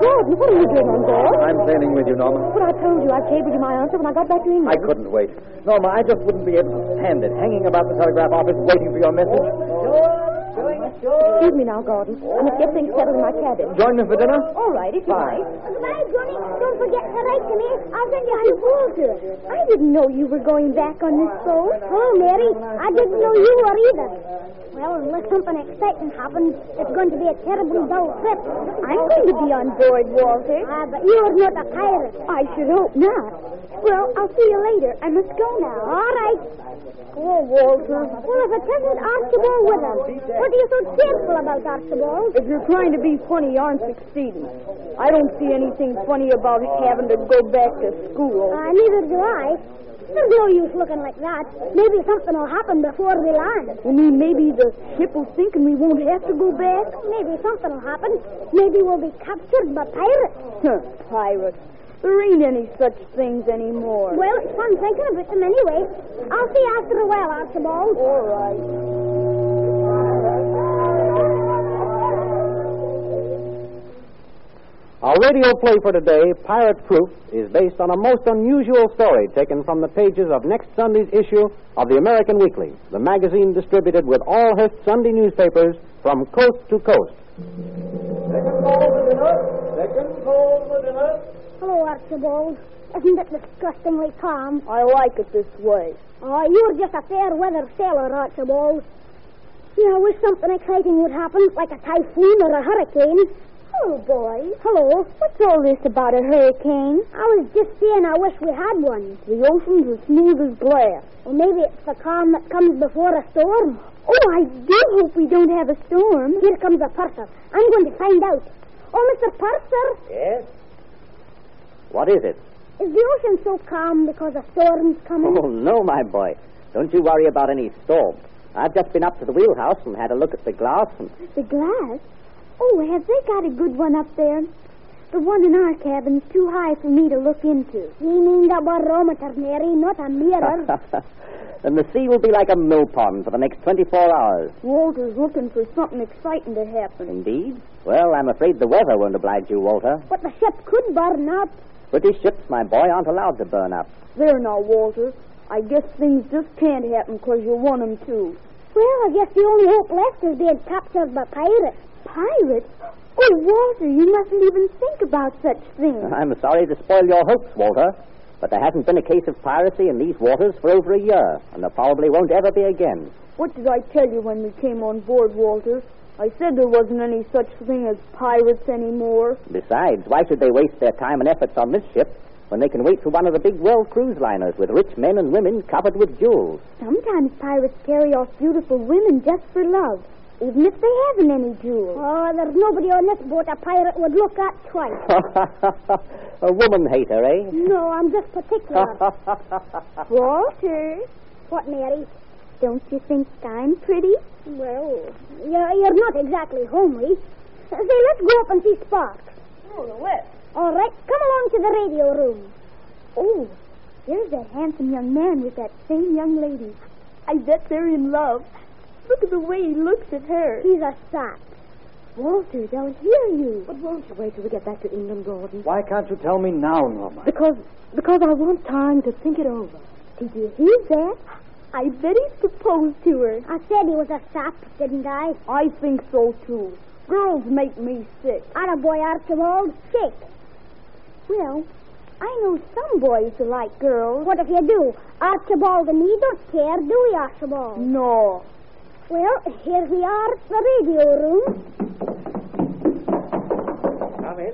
Gordon, what are you doing on board? I'm sailing with you, Norma. But I told you I'd cabled you my answer when I got back to England. I couldn't wait. Norma, I just wouldn't be able to stand it, hanging about the telegraph office waiting for your message. Excuse me now, Gordon. I must get things settled in my cabin. Join me for dinner? All right, if you like. Goodbye, Johnny. Don't forget to write to me. I'll send you to Walter. I didn't know you were going back on this boat. Oh, Mary, I didn't know you were either. Well, unless something exciting happens, it's going to be a terribly dull trip. I'm going to be on board, Walter. But you're not a pirate. I should hope not. Well, I'll see you later. I must go now. All right. Oh, Walter. Well, if it isn't Archibald with us, what are you so cheerful about, Archibald? If you're trying to be funny, you aren't succeeding. I don't see anything funny about having to go back to school. Neither do I. There's no use looking like that. Maybe something will happen before we land. You mean maybe the ship will sink and we won't have to go back? Maybe something will happen. Maybe we'll be captured by pirates. Pirates. There ain't any such things anymore. Well, it's fun thinking about them anyway. I'll see you after a while, Archibald. All right. Our radio play for today, Pirate Proof, is based on a most unusual story taken from the pages of next Sunday's issue of the American Weekly, the magazine distributed with all Hearst Sunday newspapers from coast to coast. Second call for dinner. Second call for dinner. Hello, Archibald. Isn't it disgustingly calm? I like it this way. Oh, you're just a fair-weather sailor, Archibald. Yeah, I wish something exciting would happen, like a typhoon or a hurricane. Hello, boy. Hello. What's all this about a hurricane? I was just saying I wish we had one. The ocean's as smooth as glass. Well, maybe it's the calm that comes before a storm. Oh, I do hope we don't have a storm. Here comes a purser. I'm going to find out. Oh, Mr. Purser. Yes? What is it? Is the ocean so calm because a storm's coming? Oh, no, my boy. Don't you worry about any storm. I've just been up to the wheelhouse and had a look at the glass. The glass? Oh, have they got a good one up there? The one in our cabin's too high for me to look into. You mean the barometer, Mary, not a mirror. And the sea will be like a mill pond for the next 24 hours. Walter's looking for something exciting to happen. Indeed? Well, I'm afraid the weather won't oblige you, Walter. But the ship could burn up. British ships, my boy, aren't allowed to burn up. There now, Walter. I guess things just can't happen because you want them to. Well, I guess the only hope left is being captured by pirates. Pirates? Oh, Walter, you mustn't even think about such things. I'm sorry to spoil your hopes, Walter, but there hasn't been a case of piracy in these waters for over a year, and there probably won't ever be again. What did I tell you when we came on board, Walter? I said there wasn't any such thing as pirates anymore. Besides, why should they waste their time and efforts on this ship when they can wait for one of the big world cruise liners with rich men and women covered with jewels? Sometimes pirates carry off beautiful women just for love, even if they haven't any jewels. Oh, there's nobody on this boat a pirate would look at twice. A woman hater, eh? No, I'm just particular. Walter, What, Mary? don't you think I'm pretty? Well, you're not exactly homely. Say, let's go up and see Sparks. Oh, the West. All right, come along to the radio room. Oh, there's that handsome young man with that same young lady. I bet they're in love. Look at the way he looks at her. He's a sap. Walter, they'll hear you. But won't you wait till we get back to England, Gordon? Why can't you tell me now, Norma? Because I want time to think it over. Did you hear that? I bet he proposed to her. I said he was a sap, didn't I? I think so, too. Girls make me sick. Attaboy, Archibald. Shake. Well, I know some boys who like girls. What if you do? Archibald and me don't care, do we, Archibald? No. Well, here we are at the radio room. Come in.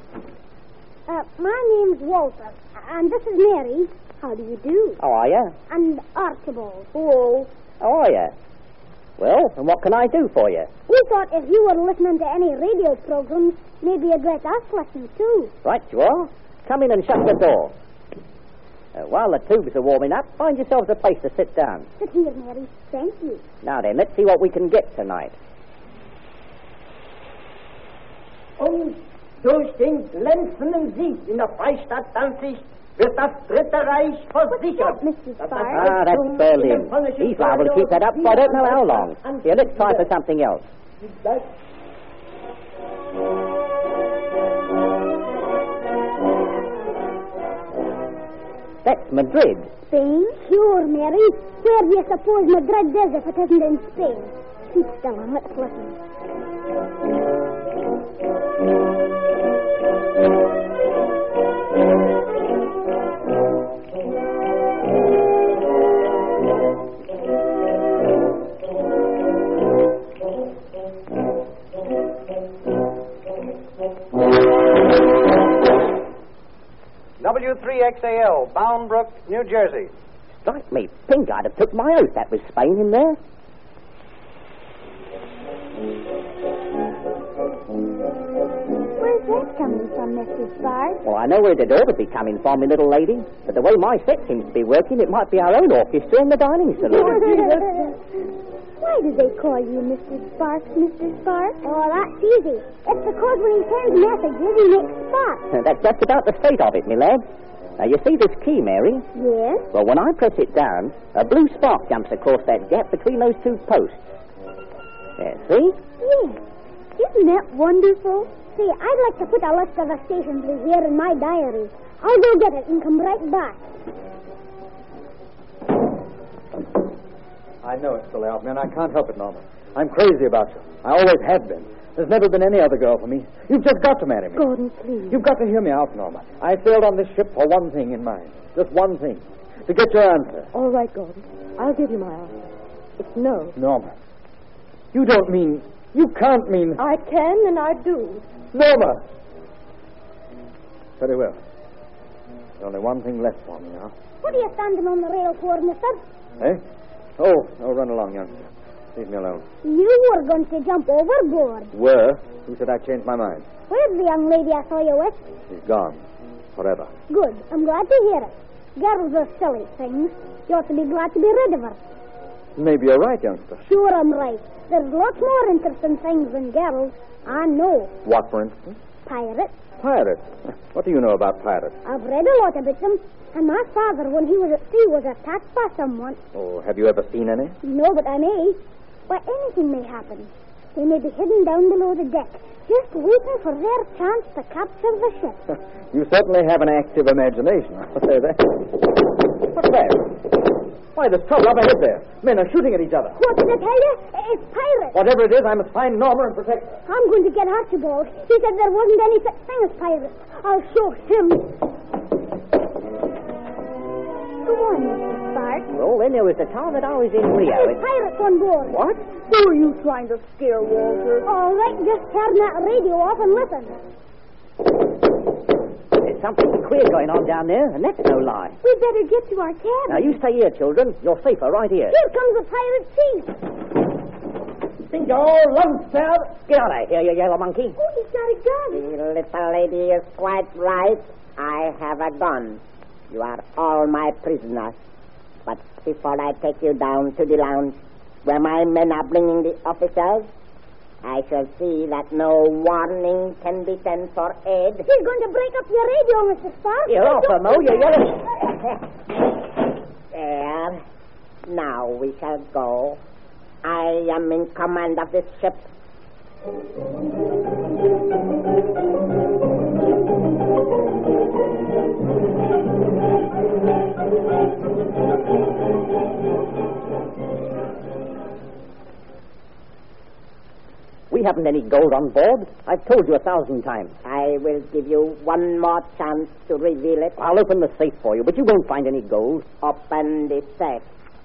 My name's Walter, and this is Mary. How do you do? How are you? And Archibald. Oh, How are you? Well, and what can I do for you? We thought if you were listening to any radio programs, maybe you'd let us listen too. Right you are. Come in and shut the door. While the tubes are warming up, find yourselves a place to sit down. Sit here, Mary. Thank you. Now then, let's see what we can get tonight. Und durch den glänzenden Sieg in der Freistadt Danzig wird das Dritte Reich versichert. Mr. Sparks? That's Berlin. He's liable to keep that up for I don't know how long. Here, let's try for something else. That's Madrid. Spain? Sure, Mary. Where do you suppose Madrid is if it isn't in Spain? Keep still and let's listen. W3XAL, Bound Brook, New Jersey. Strike me pink, I'd have took my oath that was Spain in there. Where's that coming from, Mr. Sparks? Well, I know where it ought to be coming from, my little lady. But the way my set seems to be working, it might be our own orchestra in the dining saloon. Why do they call you Mr. Sparks, Mr. Sparks? Oh, that's easy. It's because when he sends messages, he makes sparks. That's just about the state of it, my lad. Now, you see this key, Mary? Yes? Well, when I press it down, a blue spark jumps across that gap between those two posts. There, see? Yes. Isn't that wonderful? See, I'd like to put a list of the stations we hear in my diary. I'll go get it and come right back. I know it's silly of me, and I can't help it, Norma. I'm crazy about you. I always have been. There's never been any other girl for me. You've just got to marry me. Gordon, please. You've got to hear me out, Norma. I sailed on this ship for one thing in mind. Just one thing. To get your answer. All right, Gordon. I'll give you my answer. It's no. Norma. You don't mean... You can't mean... I can and I do. Norma! Very well. There's only one thing left for me now. What are you standing on the rail for, mister? Eh? Oh, run along, youngster. Leave me alone. You were going to jump overboard. Were? Who said I changed my mind? Where's the young lady I saw you with? She's gone. Forever. Good. I'm glad to hear it. Girls are silly things. You ought to be glad to be rid of her. Maybe you're right, youngster. Sure, I'm right. There's lots more interesting things than girls. I know. What, for instance? Pirates. Pirates? What do you know about pirates? I've read a lot about them. And my father, when he was at sea, was attacked by someone. Oh, have you ever seen any? No, but I may. Why, anything may happen. They may be hidden down below the deck, just waiting for their chance to capture the ship. You certainly have an active imagination, I'll say that. What's that? Why, there's trouble up ahead there. Men are shooting at each other. What did I tell you? It's pirates. Whatever it is, I must find Norma and protect her. I'm going to get Archibald. He said there wasn't any such thing as pirates. I'll show him. Go on, Mr. Sparks. Well, then there was the time that I was in Rio. There's pirates on board. What? Who are you trying to scare, Walter? All right, just turn that radio off and listen. There's something queer going on down there, and that's no lie. We'd better get to our cabin. Now, you stay here, children. You're safer right here. Here comes the pirate chief. Bingo, lunch, sir. Get out of here, you yellow monkey. Oh, he's got a gun. The little lady is quite right. I have a gun. You are all my prisoners. But before I take you down to the lounge, where my men are bringing the officers, I shall see that no warning can be sent for aid. He's going to break up your radio, Mr. Sparks. You're off, Mo, you yellow. There. Now we shall go. I am in command of this ship. We haven't any gold on board. I've told you 1,000 times. I will give you one more chance to reveal it. I'll open the safe for you, but you won't find any gold. Open the safe.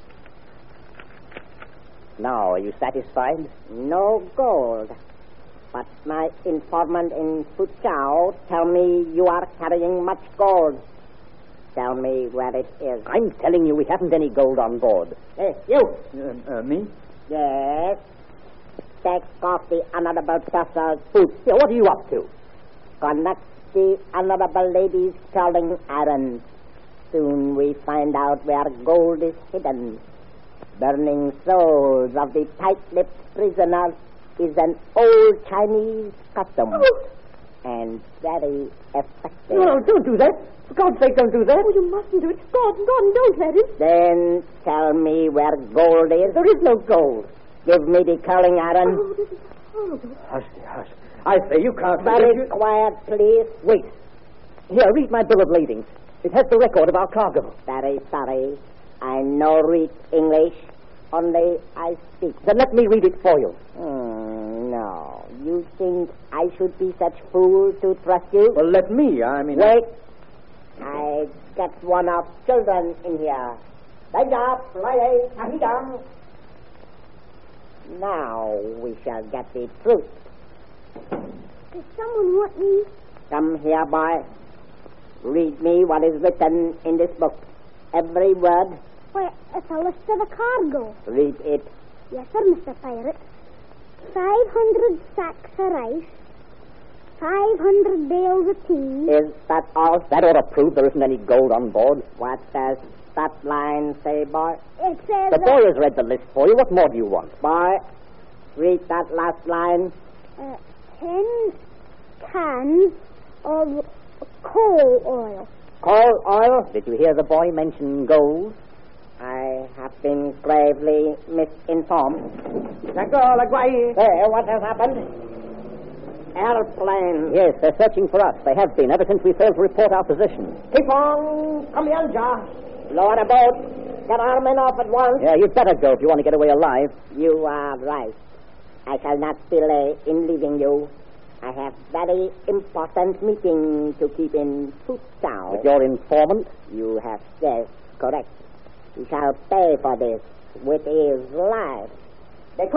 Now, are you satisfied? No gold. But my informant in Fuzhou tell me you are carrying much gold. Tell me where it is. I'm telling you we haven't any gold on board. Hey, you. Me? Yes. Take off the Honorable Professor's boots. Yeah, what are you up to? Conduct the Honorable Lady's calling errand. Soon we find out where gold is hidden. Burning souls of the tight-lipped prisoners is an old Chinese custom. And very effective. No, don't do that. For God's sake, don't do that. Oh, you mustn't do it. Gordon, don't let him. Then tell me where gold is. There is no gold. Give me the curling iron. Oh, this is horrible. Hush, hush. I say you can't... Very quiet, please. Wait. Here, read my bill of lading. It has the record of our cargo. Very sorry. I no read English. Only I speak. Then let me read it for you. No. You think I should be such fool to trust you? Well, let me. Wait. I get one of children in here. Now we shall get the truth. Does someone want me? Come here, boy. Read me what is written in this book. Every word. Why, it's a list of the cargo. Read it. Yes, sir, Mr. Pirate. 500 sacks of rice. 500 bales of tea. Is that all? That ought to prove there isn't any gold on board. What does that line say, boy? It says... The boy has read the list for you. What more do you want? Boy, read that last line. 10 cans of coal oil. Coal oil? Did you hear the boy mention gold? I have been gravely misinformed. There, what has happened? Airplane. Yes, they're searching for us. They have been ever since we failed to report our position. Keep on. Come here, Josh. Lower the boat. Get our men off at once. Yeah, you'd better go if you want to get away alive. You are right. I shall not delay in leaving you. I have very important meeting to keep in Town. With your informant? You have guessed correct. You shall pay for this with his life. Thank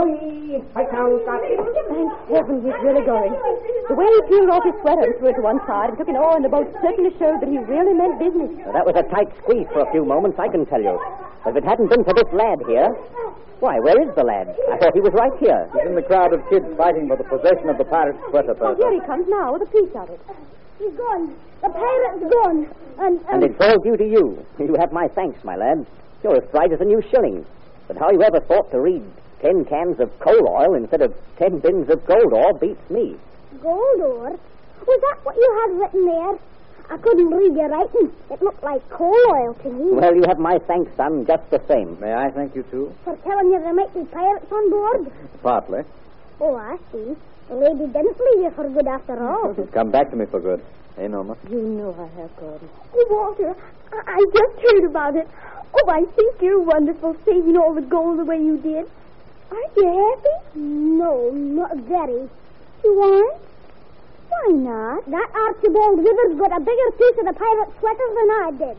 heaven he's really going. The way he peeled off his sweater and threw it to one side and took an oar in the boat certainly showed that he really meant business. Well, that was a tight squeeze for a few moments, I can tell you. But if it hadn't been for this lad here... Why, where is the lad? I thought he was right here. He's in the crowd of kids fighting for the possession of the pirate's sweater, Oh, here he comes now with a piece of it. He's gone. The pirate's gone. And it's all due to you. You have my thanks, my lad. You're as bright as a new shilling. But how you ever thought to read 10 cans of coal oil instead of 10 bins of gold ore beats me. Gold ore? Was that what you had written there? I couldn't read your writing. It looked like coal oil to me. Well, you have my thanks, son, just the same. May I thank you, too? For telling you there might be pirates on board? Partly. Oh, I see. The lady didn't leave you for good after all. Come back to me for good. Hey, Norma. You know I have, Gordon. Oh, Walter, I just heard about it. Oh, I think you're wonderful, saving all the gold the way you did. Aren't you happy? No, not very. You aren't? Why not? That Archibald Withers got a bigger piece of the pirate's sweater than I did.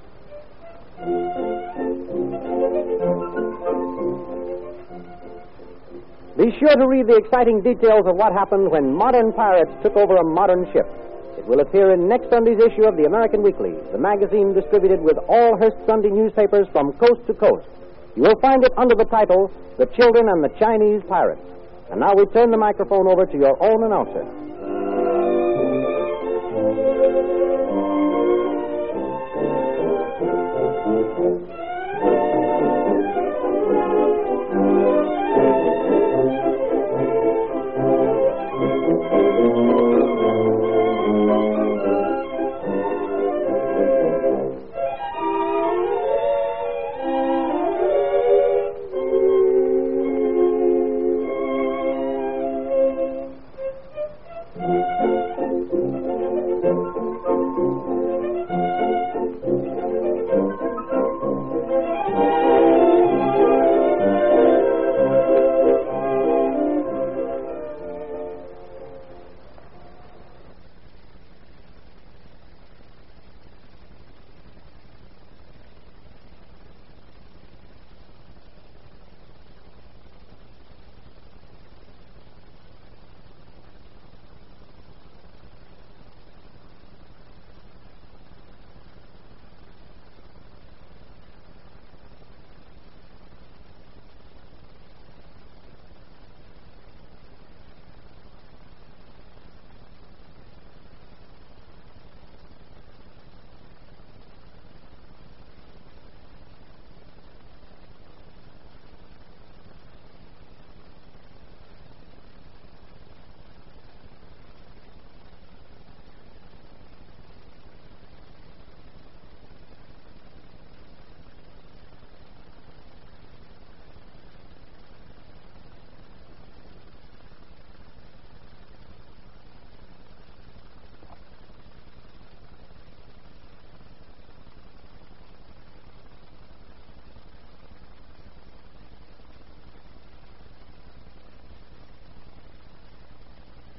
Be sure to read the exciting details of what happened when modern pirates took over a modern ship. It will appear in next Sunday's issue of the American Weekly, the magazine distributed with all Hearst Sunday newspapers from coast to coast. You will find it under the title, The Children and the Chinese Pirates. And now we turn the microphone over to your own announcer.